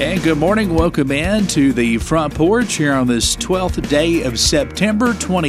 And good morning. Welcome in to the front porch here on this 12th day of September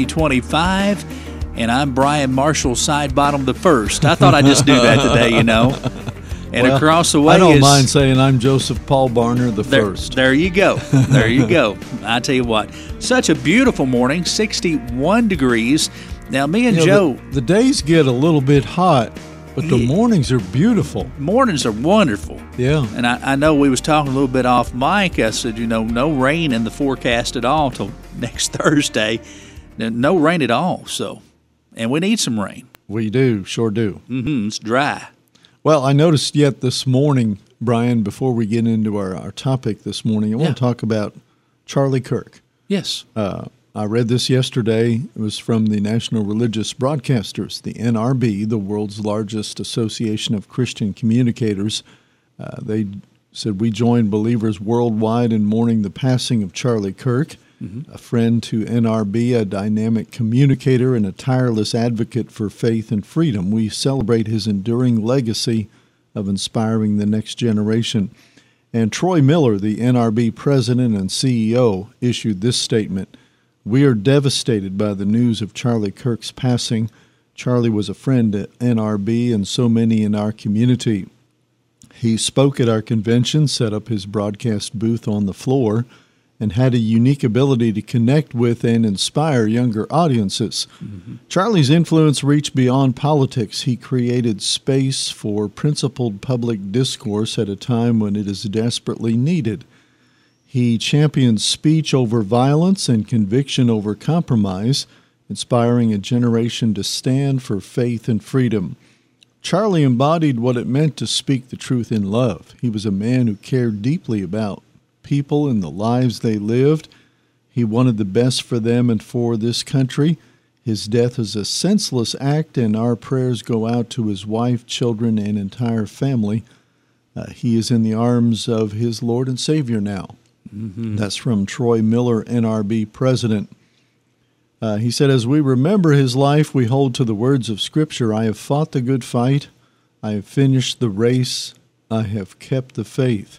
2025. And I'm Brian Marshall Sidebottom the First. I thought I'd just do that today, you know. And well, across the way I don't mind saying I'm Joseph Paul Barner the First. There you go. There you go. I tell you what, such a beautiful morning, 61 degrees. Now, me and Joe. The days get a little bit hot. But the mornings are beautiful. Mornings are wonderful. Yeah. And I know we was talking a little bit off mic. I said, no rain in the forecast at all till next Thursday. No rain at all. So, and we need some rain. We do, sure do. It's dry. Well, I noticed yet this morning, Brian, before we get into our topic this morning, I want to talk about Charlie Kirk. Yes. I read this yesterday. It was from the National Religious Broadcasters, the NRB, the world's largest association of Christian communicators. They said, we join believers worldwide in mourning the passing of Charlie Kirk, a friend to NRB, a dynamic communicator, and a tireless advocate for faith and freedom. We celebrate his enduring legacy of inspiring the next generation. And Troy Miller, the NRB president and CEO, issued this statement. We are devastated by the news of Charlie Kirk's passing. Charlie was a friend at NRB and so many in our community. He spoke at our convention, set up his broadcast booth on the floor, and had a unique ability to connect with and inspire younger audiences. Charlie's influence reached beyond politics. He created space for principled public discourse at a time when it is desperately needed. He championed speech over violence and conviction over compromise, inspiring a generation to stand for faith and freedom. Charlie embodied what it meant to speak the truth in love. He was a man who cared deeply about people and the lives they lived. He wanted the best for them and for this country. His death is a senseless act, and our prayers go out to his wife, children, and entire family. He is in the arms of his Lord and Savior now. That's from Troy Miller, NRB president. He said, as we remember his life, we hold to the words of Scripture. I have fought the good fight. I have finished the race. I have kept the faith.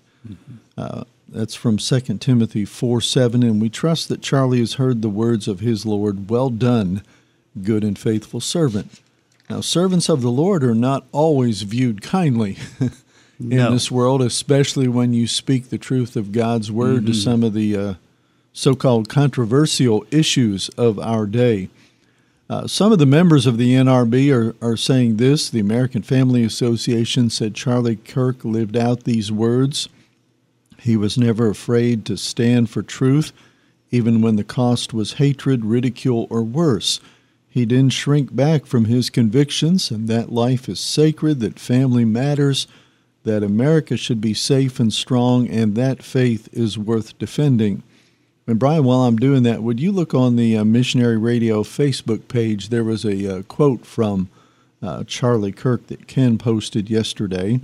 That's from 2 Timothy 4:7. And we trust that Charlie has heard the words of his Lord. Well done, good and faithful servant. Now, servants of the Lord are not always viewed kindly. In this world, especially when you speak the truth of God's word to some of the so-called controversial issues of our day. Some of the members of the NRB are saying this. The American Family Association said Charlie Kirk lived out these words. He was never afraid to stand for truth, even when the cost was hatred, ridicule, or worse. He didn't shrink back from his convictions, and that life is sacred, that family matters, that America should be safe and strong, and that faith is worth defending. And Brian, while I'm doing that, would you look on the Missionary Radio Facebook page? There was a quote from Charlie Kirk that Ken posted yesterday.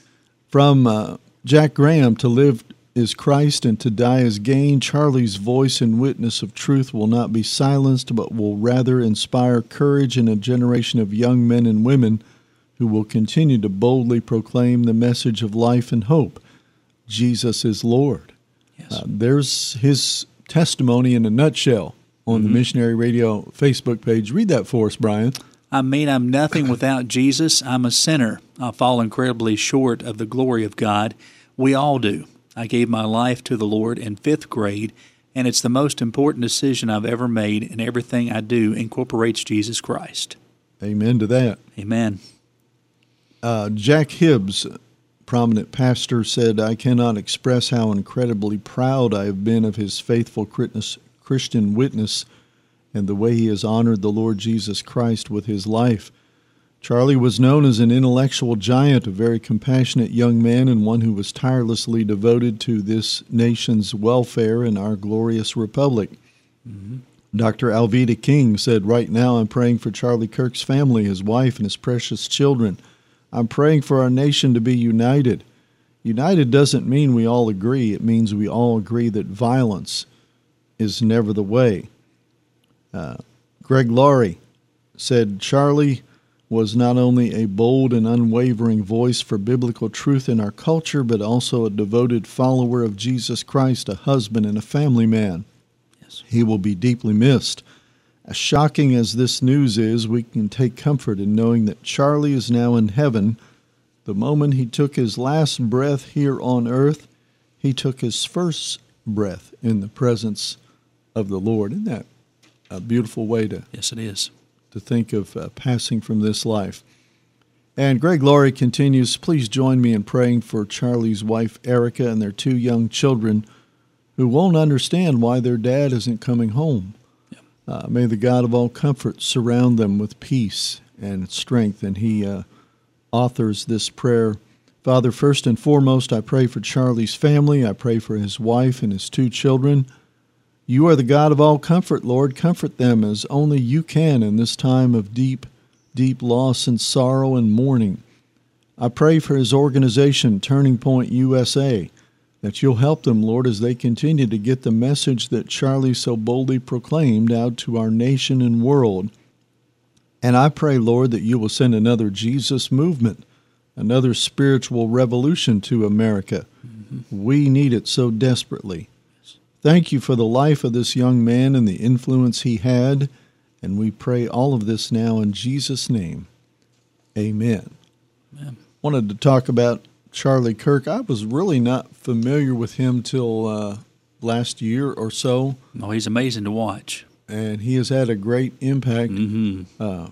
From Jack Graham, to live is Christ and to die is gain. Charlie's voice and witness of truth will not be silenced, but will rather inspire courage in a generation of young men and women who will continue to boldly proclaim the message of life and hope. Jesus is Lord. Yes. There's his testimony in a nutshell on the Missionary Radio Facebook page. Read that for us, Brian. I mean, I'm nothing without Jesus. I'm a sinner. I fall incredibly short of the glory of God. We all do. I gave my life to the Lord in 5th grade, and it's the most important decision I've ever made, and everything I do incorporates Jesus Christ. Amen to that. Amen. Jack Hibbs, prominent pastor, said, I cannot express how incredibly proud I have been of his faithful Christian witness and the way he has honored the Lord Jesus Christ with his life. Charlie was known as an intellectual giant, a very compassionate young man, and one who was tirelessly devoted to this nation's welfare and our glorious republic. Dr. Alveda King said, right now I'm praying for Charlie Kirk's family, his wife, and his precious children. I'm praying for our nation to be united. United doesn't mean we all agree. It means we all agree that violence is never the way. Greg Laurie said, Charlie was not only a bold and unwavering voice for biblical truth in our culture, but also a devoted follower of Jesus Christ, a husband and a family man. Yes. He will be deeply missed. As shocking as this news is, we can take comfort in knowing that Charlie is now in heaven. The moment he took his last breath here on earth, he took his first breath in the presence of the Lord. Isn't that a beautiful way to Yes, it is. to think of passing from this life? And Greg Laurie continues, please join me in praying for Charlie's wife, Erica, and their 2 young children who won't understand why their dad isn't coming home. May the God of all comfort surround them with peace and strength. And he authors this prayer. Father, first and foremost, I pray for Charlie's family. I pray for his wife and his 2 children. You are the God of all comfort, Lord. Comfort them as only you can in this time of deep, deep loss and sorrow and mourning. I pray for his organization, Turning Point USA, that you'll help them, Lord, as they continue to get the message that Charlie so boldly proclaimed out to our nation and world. And I pray, Lord, that you will send another Jesus movement, another spiritual revolution to America. Mm-hmm. We need it so desperately. Thank you for the life of this young man and the influence he had, and we pray all of this now in Jesus' name. Amen. Amen. Wanted to talk about Charlie Kirk. I was really not familiar with him till last year or so. Oh, he's amazing to watch. And he has had a great impact, Mm-hmm.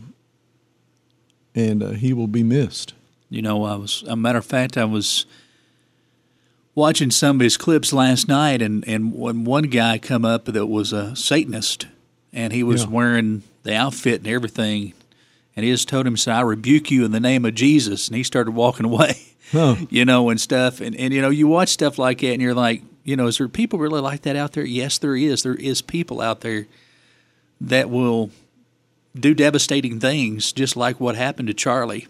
And he will be missed. You know, as a matter of fact, I was watching some of his clips last night, and when one guy come up that was a Satanist, and he was wearing the outfit and everything, and he just told him, "I rebuke you in the name of Jesus," and he started walking away, you know, and stuff. And you know, you watch stuff like that, and you're like, you know, is there people really like that out there? Yes, there is. There is people out there that will do devastating things, just like what happened to Charlie.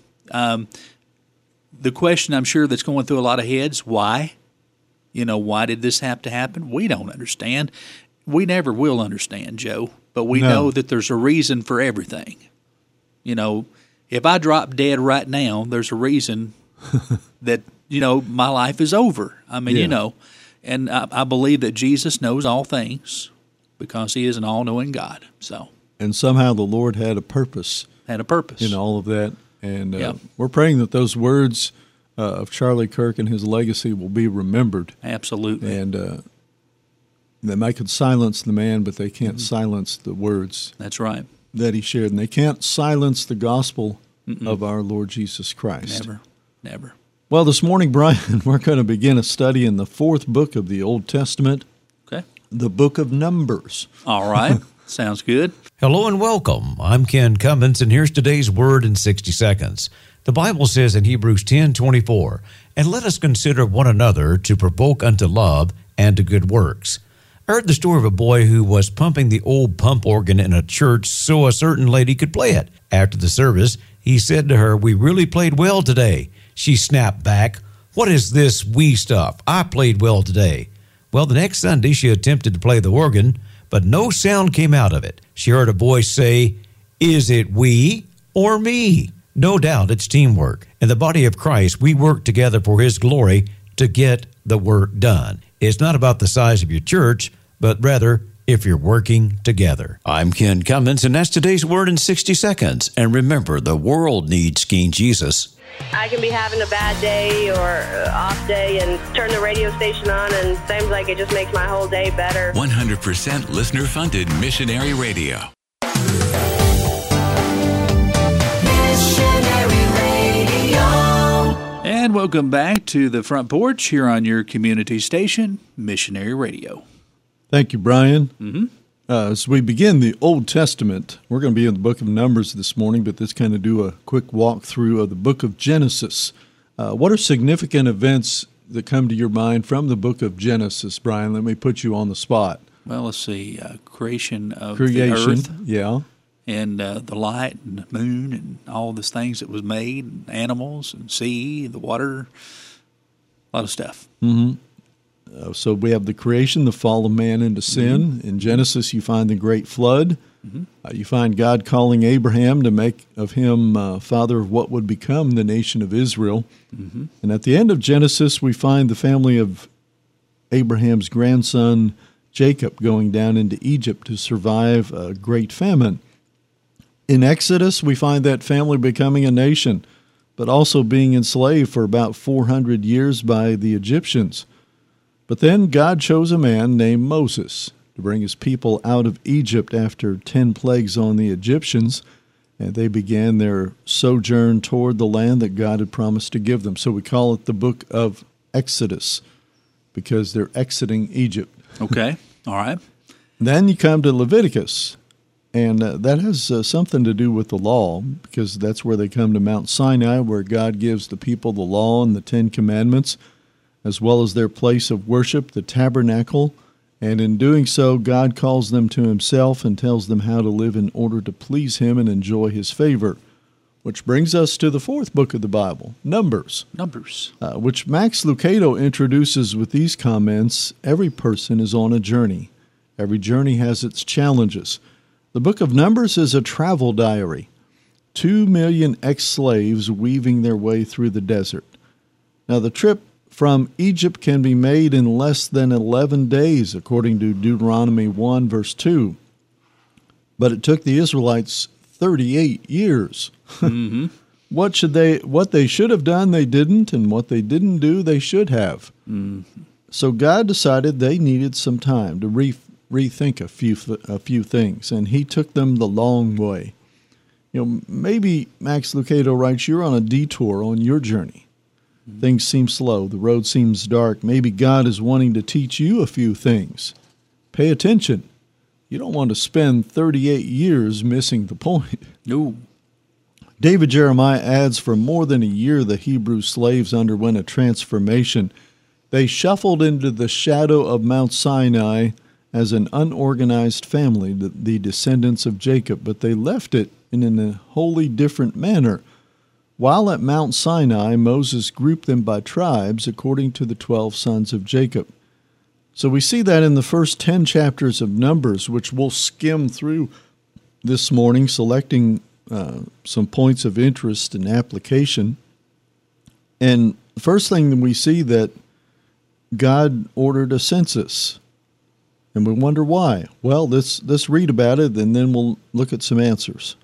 The question I'm sure that's going through a lot of heads, why? You know, why did this have to happen? We don't understand. We never will understand, Joe, but we know that there's a reason for everything. You know, if I drop dead right now, there's a reason that, you know, my life is over. I mean, you know, and I believe that Jesus knows all things because he is an all-knowing God. So, and somehow the Lord had a purpose. Had a purpose in all of that. And we're praying that those words of Charlie Kirk and his legacy will be remembered. Absolutely. And they could silence the man, but they can't silence the words. That's right. That he shared. And they can't silence the gospel of our Lord Jesus Christ. Never. Well, this morning, Brian, we're going to begin a study in the 4th book of the Old Testament. Okay. The book of Numbers. All right. Sounds good. Hello and welcome. I'm Ken Cummins, and here's today's Word in 60 seconds. The Bible says in Hebrews 10:24, "And let us consider one another to provoke unto love and to good works." I heard the story of a boy who was pumping the old pump organ in a church so a certain lady could play it. After the service, he said to her, "We really played well today." She snapped back, "What is this we stuff? I played well today." Well, the next Sunday she attempted to play the organ, but no sound came out of it. She heard a voice say, "Is it we or me?" No doubt it's teamwork. In the body of Christ, we work together for his glory to get the work done. It's not about the size of your church, but rather if you're working together. I'm Ken Cummins, and that's today's Word in 60 seconds. And remember, the world needs King Jesus. I can be having a bad day or off day and turn the radio station on, and it seems like it just makes my whole day better. 100% listener-funded missionary radio. And welcome back to the front porch here on your community station, Missionary Radio. Thank you, Brian. As we begin the Old Testament, we're going to be in the book of Numbers this morning, but let's kind of do a quick walkthrough of the book of Genesis. What are significant events that come to your mind from the book of Genesis, Brian? Let me put you on the spot. Well, let's see. Creation of the earth. Yeah. And the light and the moon and all these things that was made, and animals and sea, the water, a lot of stuff. Mm-hmm. So we have the creation, the fall of man into sin. In Genesis, you find the great flood. You find God calling Abraham to make of him father of what would become the nation of Israel. And at the end of Genesis, we find the family of Abraham's grandson Jacob going down into Egypt to survive a great famine. In Exodus, we find that family becoming a nation, but also being enslaved for about 400 years by the Egyptians. But then God chose a man named Moses to bring his people out of Egypt after 10 plagues on the Egyptians, and they began their sojourn toward the land that God had promised to give them. So we call it the book of Exodus, because they're exiting Egypt. Okay, all right. Then you come to Leviticus, and that has something to do with the law, because that's where they come to Mount Sinai, where God gives the people the law and the 10 Commandments, as well as their place of worship, the tabernacle. And in doing so, God calls them to himself and tells them how to live in order to please him and enjoy his favor. Which brings us to the fourth book of the Bible, Numbers. Numbers. Which Max Lucado introduces with these comments: every person is on a journey. Every journey has its challenges. The book of Numbers is a travel diary. 2 million ex-slaves weaving their way through the desert. Now, the trip from Egypt can be made in less than 11 days, according to Deuteronomy 1, verse 2. But it took the Israelites 38 years. What they should have done, they didn't, and what they didn't do, they should have. So God decided they needed some time to rethink a few things, and he took them the long way. Maybe Max Lucado writes, you're on a detour on your journey. Things seem slow. The road seems dark. Maybe God is wanting to teach you a few things. Pay attention. You don't want to spend 38 years missing the point. No. David Jeremiah adds, for more than a year, the Hebrew slaves underwent a transformation. They shuffled into the shadow of Mount Sinai as an unorganized family, the descendants of Jacob, but they left it in a wholly different manner. While at Mount Sinai, Moses grouped them by tribes according to the 12 sons of Jacob. So we see that in the first 10 chapters of Numbers, which we'll skim through this morning, selecting some points of interest and application. And the first thing that we see that God ordered a census. And we wonder why. Well, let's read about it, and then we'll look at some answers.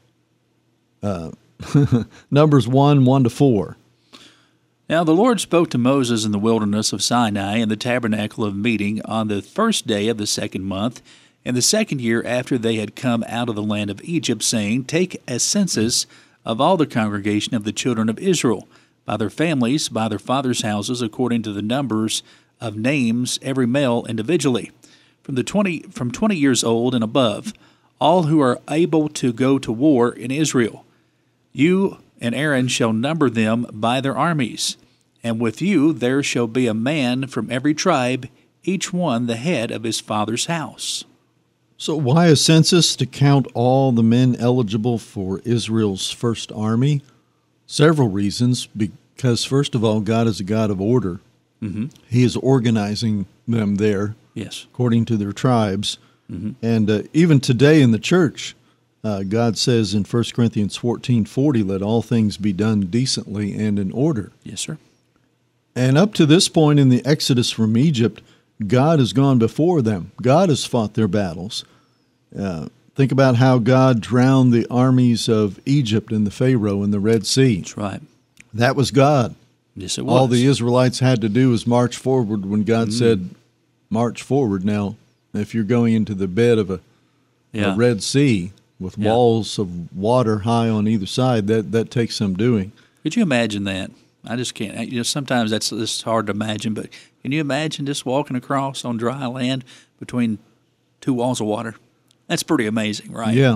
Numbers 1:1-4. Now the Lord spoke to Moses in the wilderness of Sinai in the tabernacle of meeting on the first day of the second month, in the second year after they had come out of the land of Egypt, saying, Take a census of all the congregation of the children of Israel, by their families, by their fathers' houses, according to the numbers of names, every male individually, from 20 years old and above, all who are able to go to war in Israel. You and Aaron shall number them by their armies, and with you there shall be a man from every tribe, each one the head of his father's house. So why a census? To count all the men eligible for Israel's first army? Several reasons. Because, first of all, God is a God of order. He is organizing them there, yes, according to their tribes. And even today in the church, God says in 1 Corinthians 14:40, let all things be done decently and in order. Yes, sir. And up to this point in the Exodus from Egypt, God has gone before them. God has fought their battles. Think about how God drowned the armies of Egypt and the Pharaoh in the Red Sea. That's right. That was God. Yes, it was. All the Israelites had to do was march forward when God said, march forward. Now, if you're going into the bed of a Red Sea with walls of water high on either side, that takes some doing. Could you imagine that? I just can't. Sometimes it's hard to imagine, but can you imagine just walking across on dry land between two walls of water? That's pretty amazing, right? Yeah.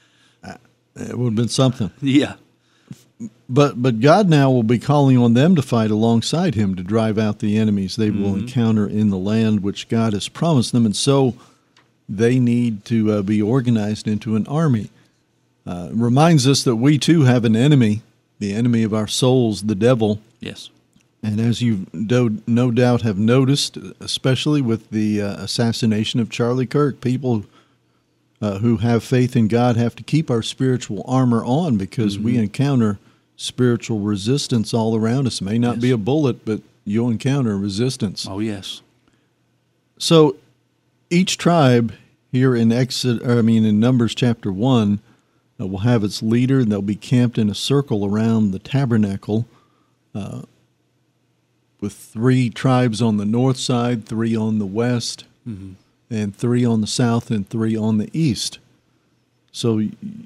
It would have been something. Yeah. But God now will be calling on them to fight alongside him to drive out the enemies they will encounter in the land which God has promised them. And so they need to be organized into an army. It reminds us that we too have an enemy, the enemy of our souls, the devil. Yes. And as you no doubt have noticed, especially with the assassination of Charlie Kirk, people who have faith in God have to keep our spiritual armor on because we encounter spiritual resistance all around us. It may not be a bullet, but you'll encounter resistance. Oh, yes. So each tribe here in Numbers chapter 1 will have its leader, and they'll be camped in a circle around the tabernacle with 3 tribes on the north side, 3 on the west, and 3 on the south, and 3 on the east. So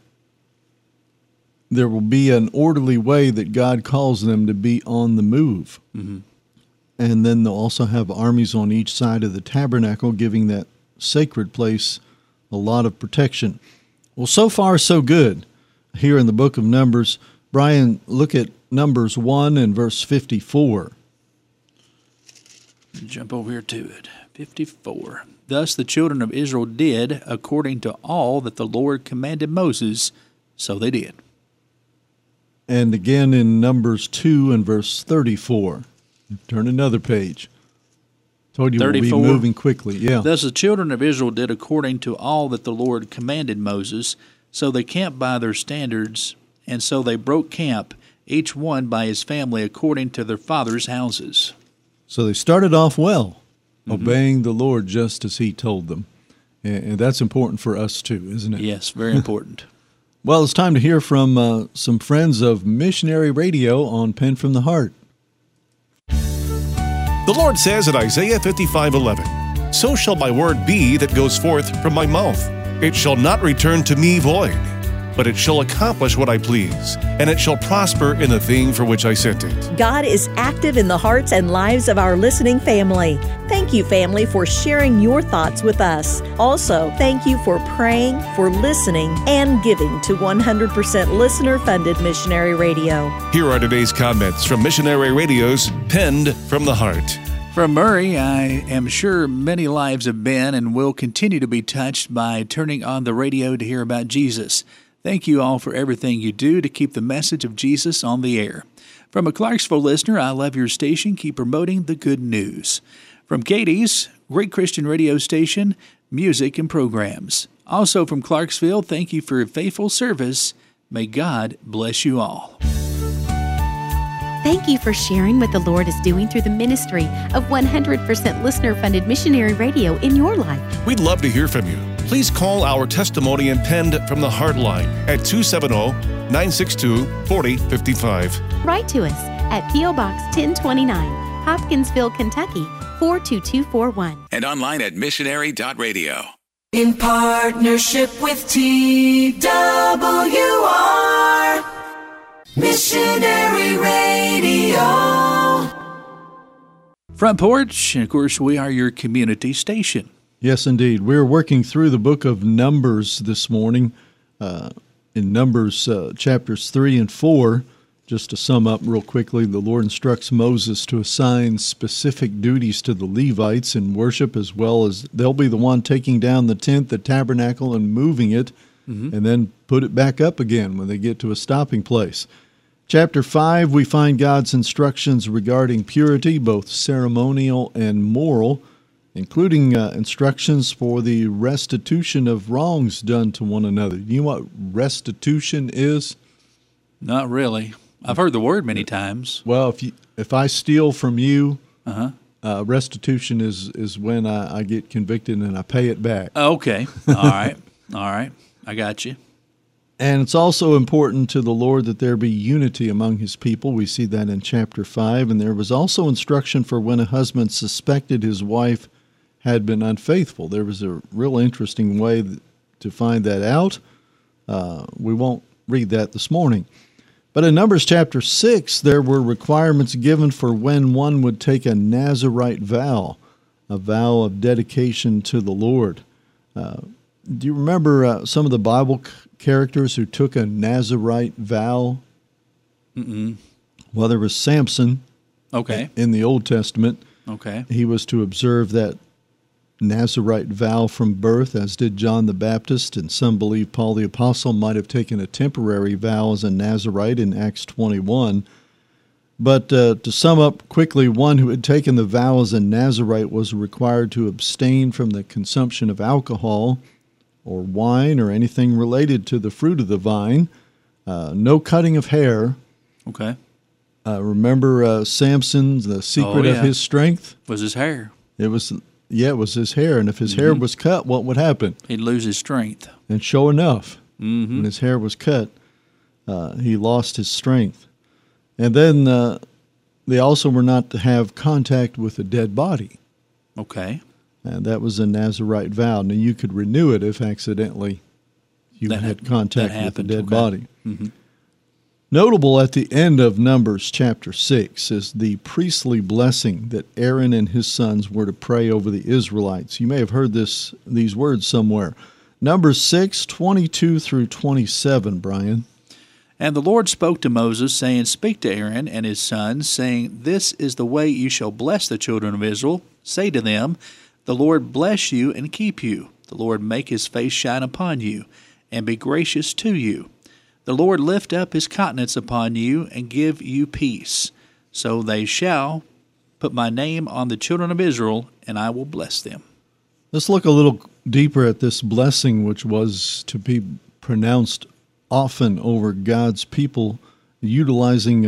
there will be an orderly way that God calls them to be on the move. And then they'll also have armies on each side of the tabernacle, giving that sacred place a lot of protection. Well, so far so good here in the book of Numbers. Brian, look at Numbers 1 and verse 54. Jump over here to it. 54. Thus the children of Israel did according to all that the Lord commanded Moses, so they did. And again in Numbers 2 and verse 34. Turn another page. Told you 34. We'll be moving quickly. Yeah. Thus the children of Israel did according to all that the Lord commanded Moses, so they camped by their standards, and so they broke camp, each one by his family according to their fathers' houses. So they started off well, obeying the Lord just as he told them. And that's important for us too, isn't it? Yes, very important. Well, it's time to hear from some friends of Missionary Radio on Pen from the Heart. The Lord says in Isaiah 55:11, "So shall my word be that goes forth from my mouth. It shall not return to me void, but it shall accomplish what I please, and it shall prosper in the thing for which I sent it." God is active in the hearts and lives of our listening family. Thank you, family, for sharing your thoughts with us. Also, thank you for praying, for listening, and giving to 100% listener-funded Missionary Radio. Here are today's comments from Missionary Radio's Penned from the Heart. From Murray, I am sure many lives have been and will continue to be touched by turning on the radio to hear about Jesus. Thank you all for everything you do to keep the message of Jesus on the air. From a Clarksville listener, I love your station. Keep promoting the good news. From Katie's, great Christian radio station, music and programs. Also from Clarksville, thank you for your faithful service. May God bless you all. Thank you for sharing what the Lord is doing through the ministry of 100% listener-funded Missionary Radio in your life. We'd love to hear from you. Please call our testimony and Penned from the Heart line at 270-962-4055. Write to us at P.O. Box 1029, Hopkinsville, Kentucky, 42241. And online at missionary.radio. In partnership with TWR, Missionary Radio. Front Porch, and of course, we are your community station. Yes, indeed. We're working through the book of Numbers this morning, in Numbers chapters 3 and 4. Just to sum up real quickly, the Lord instructs Moses to assign specific duties to the Levites in worship, as well as they'll be the one taking down the tent, the tabernacle, and moving it, and then put it back up again when they get to a stopping place. Chapter 5, we find God's instructions regarding purity, both ceremonial and moral, including instructions for the restitution of wrongs done to one another. You know what restitution is? Not really. I've heard the word many times. Well, if I steal from you, restitution is when I get convicted and I pay it back. Okay. All right. All right. I got you. And it's also important to the Lord that there be unity among his people. We see that in chapter 5. And there was also instruction for when a husband suspected his wife had been unfaithful. There was a real interesting way to find that out. We won't read that this morning. But in Numbers chapter 6, there were requirements given for when one would take a Nazirite vow, a vow of dedication to the Lord. Do you remember some of the Bible characters who took a Nazirite vow? Well, there was Samson. Okay. In the Old Testament. Okay. He was to observe that Nazirite vow from birth, as did John the Baptist, and some believe Paul the Apostle might have taken a temporary vow as a Nazirite in Acts 21. But to sum up quickly, one who had taken the vow as a Nazirite was required to abstain from the consumption of alcohol or wine or anything related to the fruit of the vine, no cutting of hair. Okay. Remember Samson, the secret of his strength? Was his hair. It was his hair. And if his hair was cut, what would happen? He'd lose his strength. And sure enough, when his hair was cut, he lost his strength. And then they also were not to have contact with a dead body. Okay. And that was a Nazirite vow. Now, you could renew it if accidentally you had contact with a dead body. Mm-hmm. Notable at the end of Numbers chapter 6 is the priestly blessing that Aaron and his sons were to pray over the Israelites. You may have heard these words somewhere. Numbers 6, 22 through 27, Brian. And the Lord spoke to Moses, saying, Speak to Aaron and his sons, saying, This is the way you shall bless the children of Israel. Say to them, The Lord bless you and keep you. The Lord make his face shine upon you, and be gracious to you. The Lord lift up his countenance upon you, and give you peace. So they shall put my name on the children of Israel, and I will bless them. Let's look a little deeper at this blessing, which was to be pronounced often over God's people, utilizing,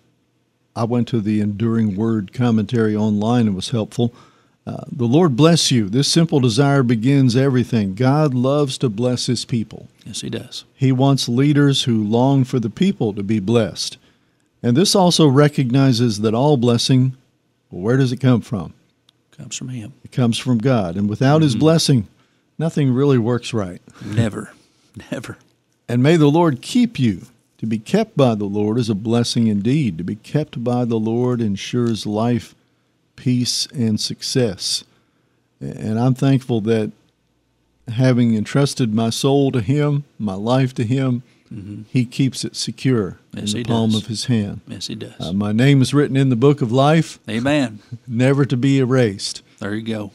I went to the Enduring Word commentary online. It was helpful. The Lord bless you. This simple desire begins everything. God loves to bless his people. Yes, he does. He wants leaders who long for the people to be blessed. And this also recognizes that all blessing, well, where does it come from? It comes from him. It comes from God. And without his blessing, nothing really works right. Never. Never. And may the Lord keep you. To be kept by the Lord is a blessing indeed. To be kept by the Lord ensures life, peace, and success. And I'm thankful that having entrusted my soul to him, my life to him, he keeps it secure in the palm of his hand. Yes, he does. My name is written in the book of life. Amen. Never to be erased. There you go.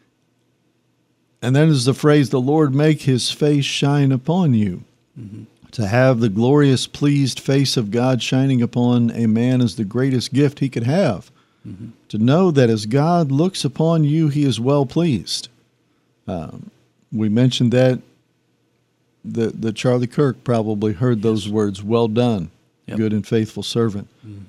And then is the phrase, the Lord make his face shine upon you. To have the glorious, pleased face of God shining upon a man is the greatest gift he could have. To know that as God looks upon you, he is well pleased. We mentioned that the Charlie Kirk probably heard those words, well done, good and faithful servant.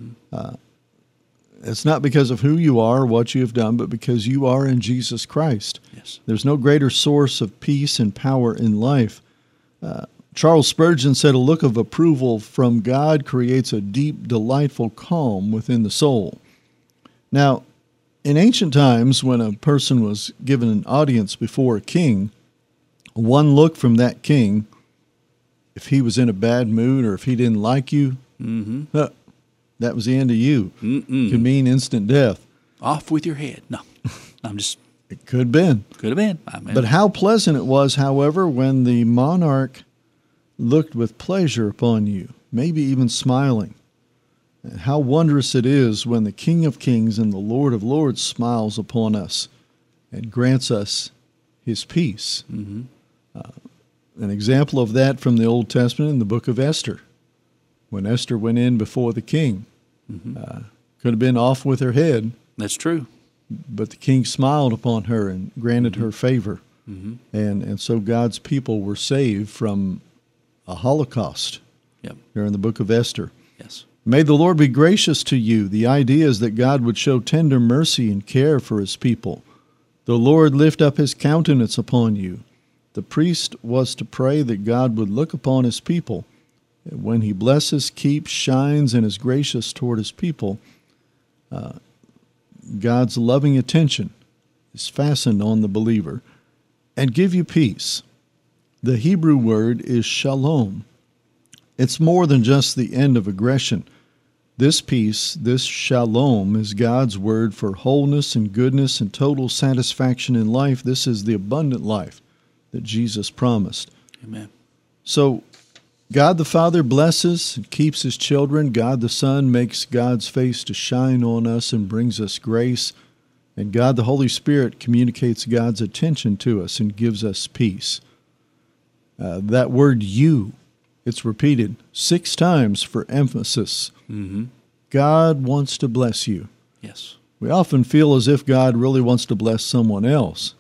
It's not because of who you are or what you have done, but because you are in Jesus Christ. Yes. There's no greater source of peace and power in life. Charles Spurgeon said, a look of approval from God creates a deep, delightful calm within the soul. Now, in ancient times, when a person was given an audience before a king, one look from that king, if he was in a bad mood or if he didn't like you, that was the end of you. Could mean instant death. Off with your head. No, I'm just... It could have been. Could have been. But how pleasant it was, however, when the monarch looked with pleasure upon you, maybe even smiling. And how wondrous it is when the King of Kings and the Lord of Lords smiles upon us and grants us his peace. An example of that from the Old Testament in the book of Esther. When Esther went in before the king, could have been off with her head. That's true. But the king smiled upon her and granted her favor. And so God's people were saved from a Holocaust there in the book of Esther. Yes. May the Lord be gracious to you. The idea is that God would show tender mercy and care for his people. The Lord lift up his countenance upon you. The priest was to pray that God would look upon his people. And when he blesses, keeps, shines, and is gracious toward his people, God's loving attention is fastened on the believer and give you peace. The Hebrew word is shalom. It's more than just the end of aggression. This peace, this shalom, is God's word for wholeness and goodness and total satisfaction in life. This is the abundant life that Jesus promised. Amen. So God the Father blesses and keeps his children. God the Son makes God's face to shine on us and brings us grace. And God the Holy Spirit communicates God's attention to us and gives us peace. That word you, it's repeated 6 times for emphasis. God wants to bless you. Yes. We often feel as if God really wants to bless someone else,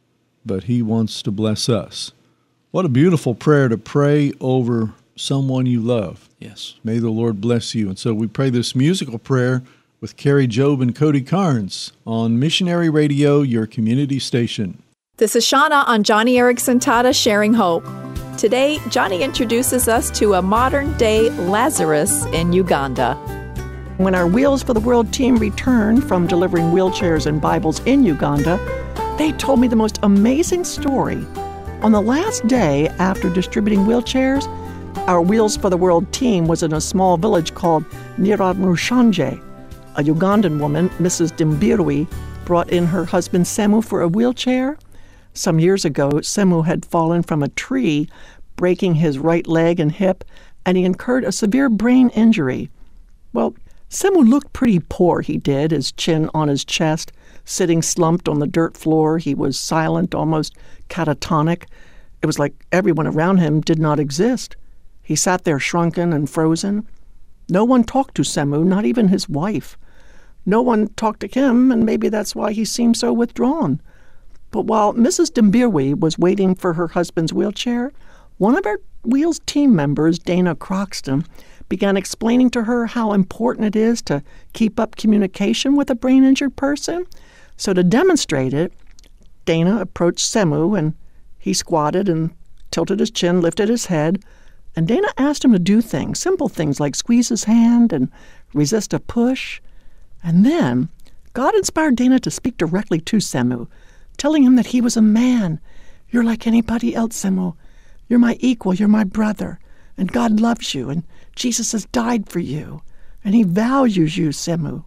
but He wants to bless us. What a beautiful prayer to pray over someone you love. Yes. May the Lord bless you. And so we pray this musical prayer with Carrie Job and Cody Carnes on Missionary Radio, your community station. This is Shauna on Johnny Erickson Tata Sharing Hope. Today, Johnny introduces us to a modern-day Lazarus in Uganda. When our Wheels for the World team returned from delivering wheelchairs and Bibles in Uganda, they told me the most amazing story. On the last day after distributing wheelchairs, our Wheels for the World team was in a small village called Nyiramushanje. A Ugandan woman, Mrs. Dimbirwi, brought in her husband Semu for a wheelchair. Some years ago, Semu had fallen from a tree, breaking his right leg and hip, and he incurred a severe brain injury. Well, Semu looked pretty poor, he did, his chin on his chest, sitting slumped on the dirt floor. He was silent, almost catatonic. It was like everyone around him did not exist. He sat there shrunken and frozen. No one talked to Semu, not even his wife. No one talked to him, and maybe that's why he seemed so withdrawn. But while Mrs. Dimbirwi was waiting for her husband's wheelchair, one of our Wheels team members, Dana Croxton, began explaining to her how important it is to keep up communication with a brain-injured person. So to demonstrate it, Dana approached Semu, and he squatted and tilted his chin, lifted his head, and Dana asked him to do things, simple things like squeeze his hand and resist a push. And then God inspired Dana to speak directly to Semu, telling him that he was a man. You're like anybody else, Semu. You're my equal, you're my brother, and God loves you, and Jesus has died for you, and He values you, Semu.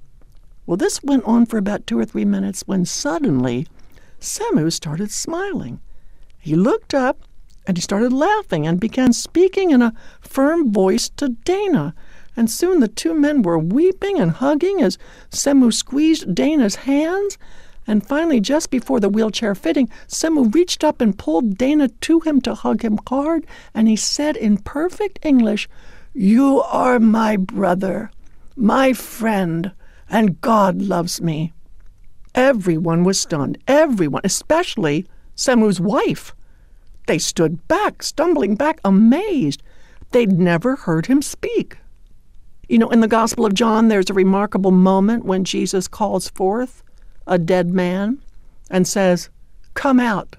Well, this went on for about 2 or 3 minutes when suddenly Semu started smiling. He looked up, and he started laughing and began speaking in a firm voice to Dana. And soon the two men were weeping and hugging as Semu squeezed Dana's hands. And finally, just before the wheelchair fitting, Semu reached up and pulled Dana to him to hug him hard, and he said in perfect English, "You are my brother, my friend, and God loves me." Everyone was stunned, everyone, especially Semu's wife. They stood back, stumbling back, amazed. They'd never heard him speak. You know, in the Gospel of John, there's a remarkable moment when Jesus calls forth a dead man and says, "Come out."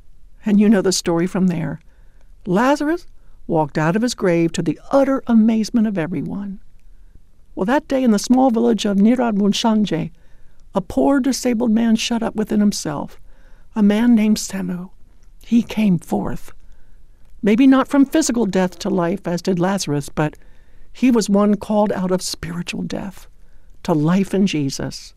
And you know the story from there. Lazarus walked out of his grave to the utter amazement of everyone. Well, that day in the small village of Nyiramushanje, a poor disabled man shut up within himself, a man named Semu. He came forth. Maybe not from physical death to life, as did Lazarus, but he was one called out of spiritual death to life in Jesus.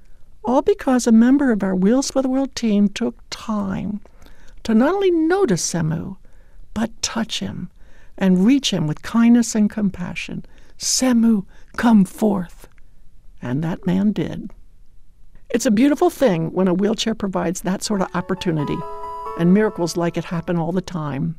All because a member of our Wheels for the World team took time to not only notice Semu, but touch him and reach him with kindness and compassion. "Semu, come forth." And that man did. It's a beautiful thing when a wheelchair provides that sort of opportunity, and miracles like it happen all the time.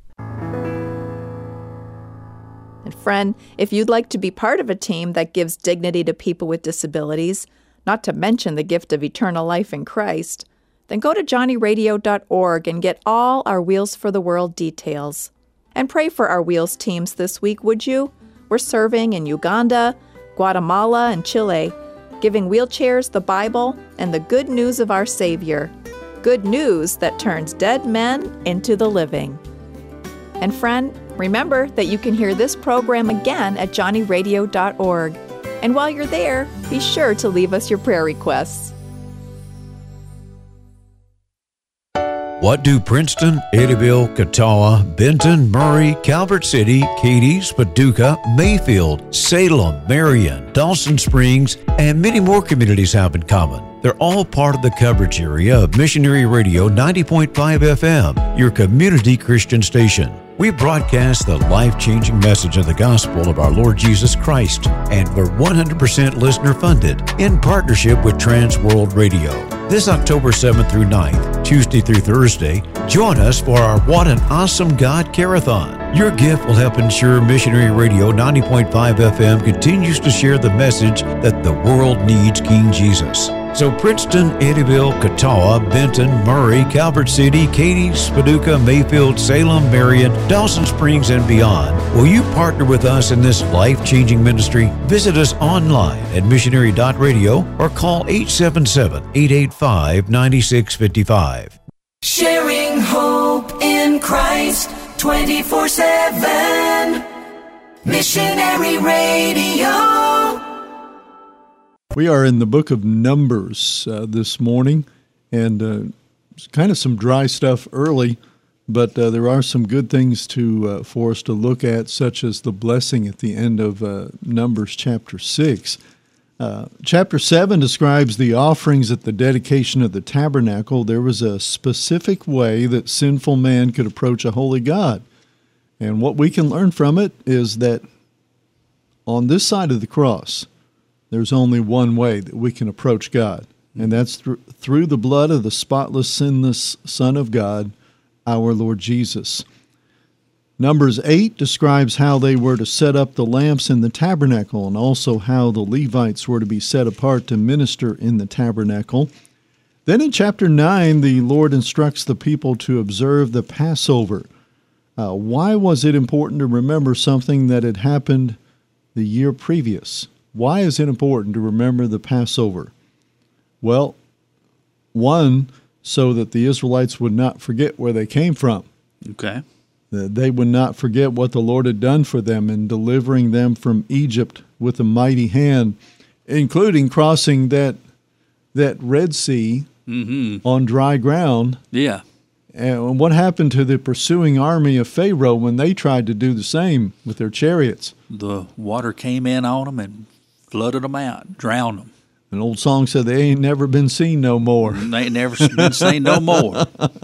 And friend, if you'd like to be part of a team that gives dignity to people with disabilities, not to mention the gift of eternal life in Christ, then go to johnnyradio.org and get all our Wheels for the World details. And pray for our Wheels teams this week, would you? We're serving in Uganda, Guatemala, and Chile, giving wheelchairs, the Bible, and the good news of our Savior. Good news that turns dead men into the living. And friend, remember that you can hear this program again at johnnyradio.org. And while you're there, be sure to leave us your prayer requests. What do Princeton, Eddyville, Catawba, Benton, Murray, Calvert City, Cadiz, Paducah, Mayfield, Salem, Marion, Dawson Springs, and many more communities have in common? They're all part of the coverage area of Missionary Radio 90.5 FM, your community Christian station. We broadcast the life-changing message of the gospel of our Lord Jesus Christ, and we're 100% listener-funded in partnership with Trans World Radio. This October 7th through 9th, Tuesday through Thursday, join us for our What an Awesome God Carathon. Your gift will help ensure Missionary Radio 90.5 FM continues to share the message that the world needs King Jesus. So Princeton, Eddyville, Catawba, Benton, Murray, Calvert City, Katy, Paducah, Mayfield, Salem, Marion, Dawson Springs, and beyond. Will you partner with us in this life-changing ministry? Visit us online at missionary.radio or call 877-885-9655. Sharing hope in Christ 24/7. Missionary Radio. We are in the book of Numbers this morning, and kind of some dry stuff early, but there are some good things for us to look at, such as the blessing at the end of Numbers chapter 6. Chapter 7 describes the offerings at the dedication of the tabernacle. There was a specific way that sinful man could approach a holy God. And what we can learn from it is that on this side of the cross, there's only one way that we can approach God, and that's through the blood of the spotless, sinless Son of God, our Lord Jesus. Numbers 8 describes how they were to set up the lamps in the tabernacle, and also how the Levites were to be set apart to minister in the tabernacle. Then in chapter 9, the Lord instructs the people to observe the Passover. Why was it important to remember something that had happened the year previous? Why is it important to remember the Passover? Well, one, so that the Israelites would not forget where they came from. Okay. They would not forget what the Lord had done for them in delivering them from Egypt with a mighty hand, including crossing that Red Sea on dry ground. Yeah. And what happened to the pursuing army of Pharaoh when they tried to do the same with their chariots? The water came in on them and flooded them out, drowned them. An old song said they ain't never been seen no more. They ain't never been seen no more.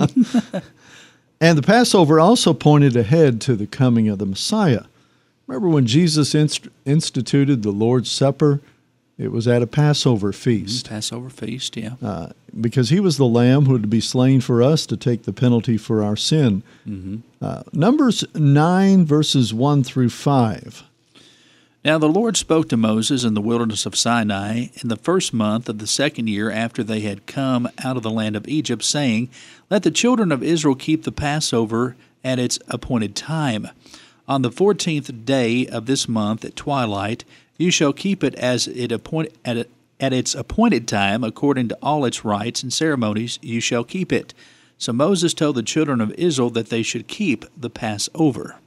And the Passover also pointed ahead to the coming of the Messiah. Remember when Jesus instituted the Lord's Supper? It was at a Passover feast. Passover feast, yeah. Because he was the lamb who would be slain for us to take the penalty for our sin. Numbers 9, verses 1 through 5. Now the Lord spoke to Moses in the wilderness of Sinai in the first month of the second year after they had come out of the land of Egypt, saying, Let the children of Israel keep the Passover at its appointed time. On the 14th day of this month at twilight, you shall keep it at its appointed time, according to all its rites and ceremonies, you shall keep it. So Moses told the children of Israel that they should keep the Passover.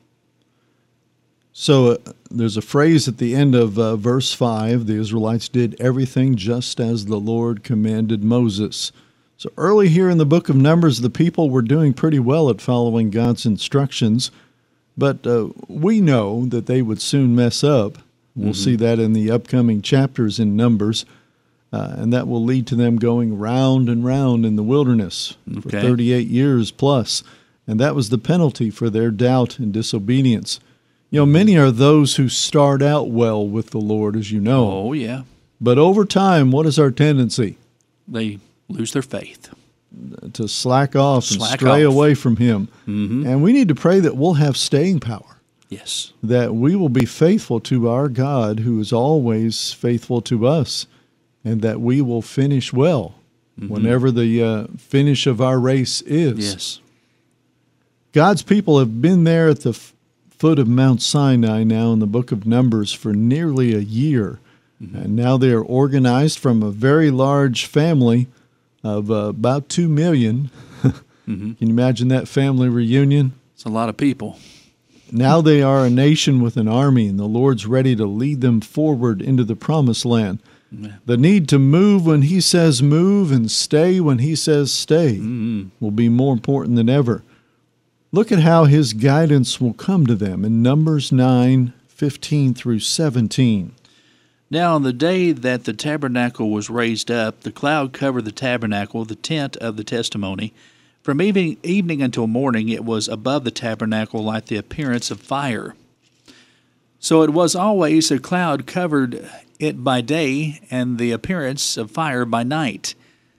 So there's a phrase at the end of verse 5, the Israelites did everything just as the Lord commanded Moses. So early here in the book of Numbers, the people were doing pretty well at following God's instructions, but we know that they would soon mess up. We'll see that in the upcoming chapters in Numbers, and that will lead to them going round and round in the wilderness for 38 years plus, and that was the penalty for their doubt and disobedience. You know, many are those who start out well with the Lord, as you know. Oh, yeah. But over time, what is our tendency? They lose their faith. To slack off and stray away from Him. And we need to pray that we'll have staying power. Yes. That we will be faithful to our God, who is always faithful to us, and that we will finish well whenever the finish of our race is. Yes. God's people have been there at the foot of Mount Sinai now in the book of Numbers for nearly a year. And now they are organized from a very large family of about 2 million. Can you imagine that family reunion? It's a lot of people. Now they are a nation with an army, and the Lord's ready to lead them forward into the promised land. The need to move when He says move and stay when He says stay will be more important than ever. Look at how His guidance will come to them in Numbers 9:15 through 17. Now on the day that the tabernacle was raised up, the cloud covered the tabernacle, the tent of the testimony. From evening until morning it was above the tabernacle like the appearance of fire. So it was always a cloud covered it by day, and the appearance of fire by night.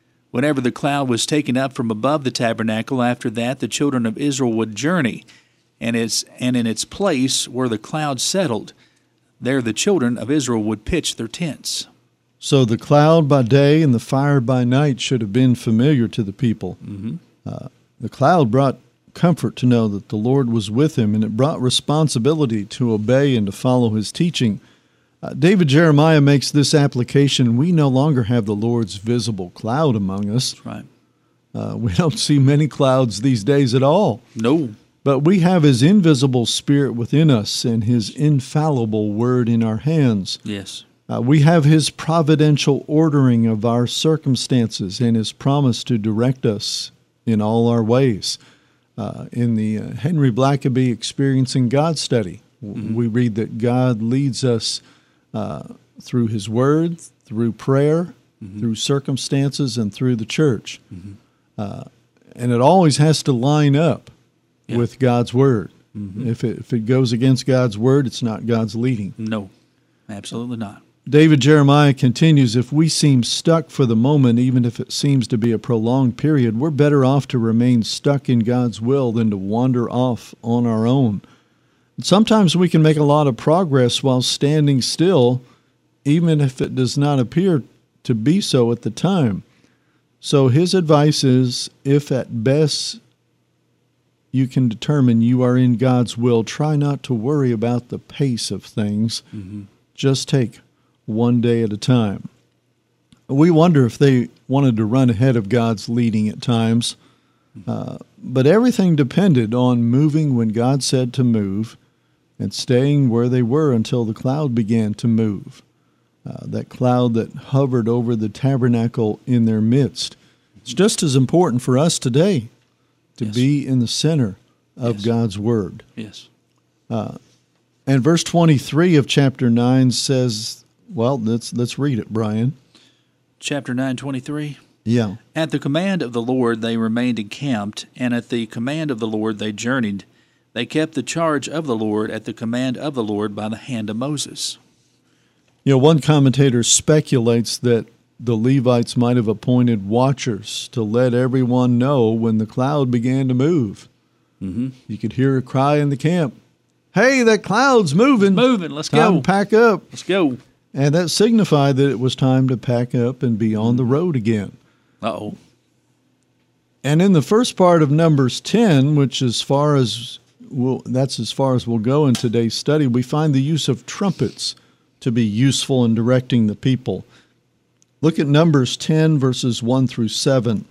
Whenever the cloud was taken up from above the tabernacle, after that the children of Israel would journey. and in its place where the cloud settled, there the children of Israel would pitch their tents. So the cloud by day and the fire by night should have been familiar to the people. Mm-hmm. The cloud brought comfort to know that the Lord was with him, and it brought responsibility to obey and to follow his teaching. David Jeremiah makes this application. We no longer have the Lord's visible cloud among us. That's right. We don't see many clouds these days at all. No. But we have his invisible spirit within us and his infallible word in our hands. Yes. We have his providential ordering of our circumstances and his promise to direct us in all our ways. In the Henry Blackaby Experiencing God study, we read that God leads us through his word, through prayer, through circumstances, and through the church. And it always has to line up with God's word. If it goes against God's word, it's not God's leading. No, absolutely not. David Jeremiah continues, if we seem stuck for the moment, even if it seems to be a prolonged period, we're better off to remain stuck in God's will than to wander off on our own. And sometimes we can make a lot of progress while standing still, even if it does not appear to be so at the time. So his advice is, if at best you can determine you are in God's will, try not to worry about the pace of things. Just take one day at a time. We wonder if they wanted to run ahead of God's leading at times, but everything depended on moving when God said to move and staying where they were until the cloud began to move. That cloud that hovered over the tabernacle in their midst. It's just as important for us today to be in the center of God's word. Yes. And verse 23 of chapter 9 says, well, let's read it, Brian. Chapter 9:23. Yeah. At the command of the Lord they remained encamped, and at the command of the Lord they journeyed. They kept the charge of the Lord at the command of the Lord by the hand of Moses. You know, one commentator speculates that the Levites might have appointed watchers to let everyone know when the cloud began to move. You could hear a cry in the camp, hey, that cloud's moving. Moving, let's Time go. to pack up. Let's go. And that signified that it was time to pack up and be on the road again. Uh-oh. And in the first part of Numbers 10, which as far as we'll go in today's study, we find the use of trumpets to be useful in directing the people. Look at Numbers 10, verses 1 through 7.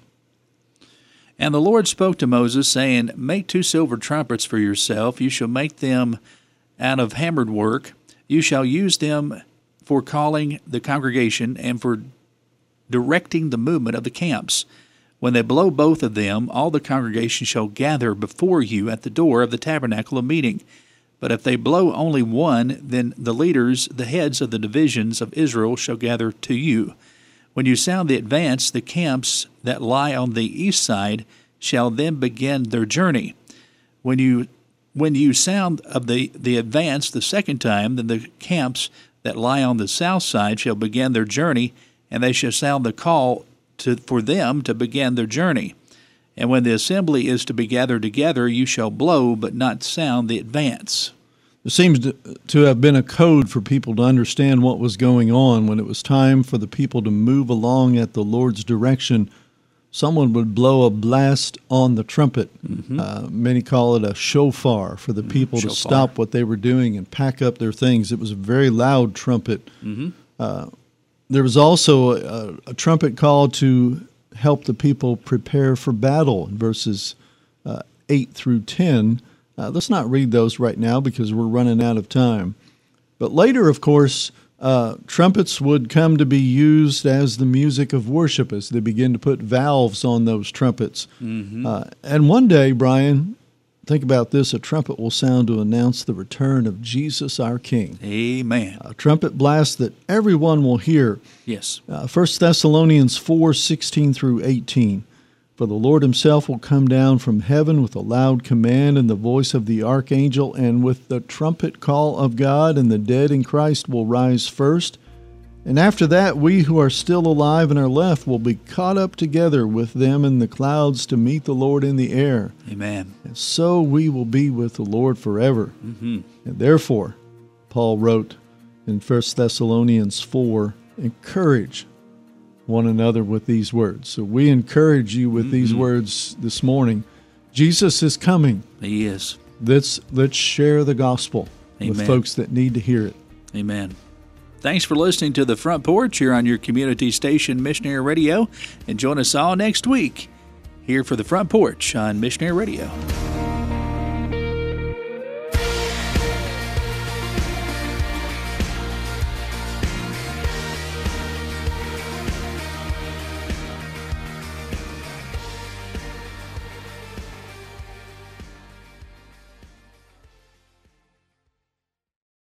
And the Lord spoke to Moses, saying, Make 2 silver trumpets for yourself. You shall make them out of hammered work. You shall use them for calling the congregation and for directing the movement of the camps. When they blow both of them, all the congregation shall gather before you at the door of the tabernacle of meeting. But if they blow only one, then the leaders, the heads of the divisions of Israel, shall gather to you. When you sound the advance, the camps that lie on the east side shall then begin their journey. When you sound of the advance the second time, then the camps that lie on the south side shall begin their journey, and they shall sound the call for them to begin their journey. And when the assembly is to be gathered together, you shall blow, but not sound the advance. There seems to have been a code for people to understand what was going on. When it was time for the people to move along at the Lord's direction, someone would blow a blast on the trumpet. Many call it a shofar, for the people to stop what they were doing and pack up their things. It was a very loud trumpet. There was also a trumpet call to help the people prepare for battle in verses 8 through 10. Let's not read those right now because we're running out of time. But later, of course, trumpets would come to be used as the music of worship as they begin to put valves on those trumpets. And one day, Brian, think about this, a trumpet will sound to announce the return of Jesus our King. Amen. A trumpet blast that everyone will hear. Yes. 1 Thessalonians 4:16 through 18. For the Lord himself will come down from heaven with a loud command and the voice of the archangel, and with the trumpet call of God, and the dead in Christ will rise first. And after that, we who are still alive and are left will be caught up together with them in the clouds to meet the Lord in the air. Amen. And so we will be with the Lord forever. Mm-hmm. And therefore, Paul wrote in 1 Thessalonians 4, encourage one another with these words. So we encourage you with these words this morning. Jesus is coming. He is. Let's share the gospel with folks that need to hear it. Amen. Thanks for listening to The Front Porch here on your community station, Missionary Radio. And join us all next week here for The Front Porch on Missionary Radio.